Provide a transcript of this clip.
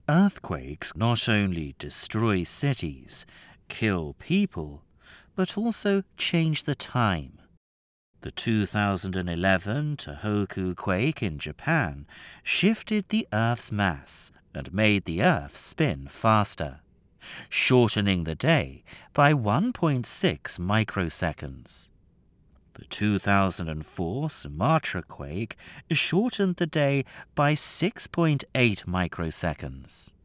Earthquakes not only destroy cities, kill people, but also change the time. The 2011 Tohoku quake in Japan shifted the Earth's mass and made the Earth spin faster, shortening the day by 1.6 microseconds. The 2004 Sumatra quake shortened the day by 6.8 microseconds.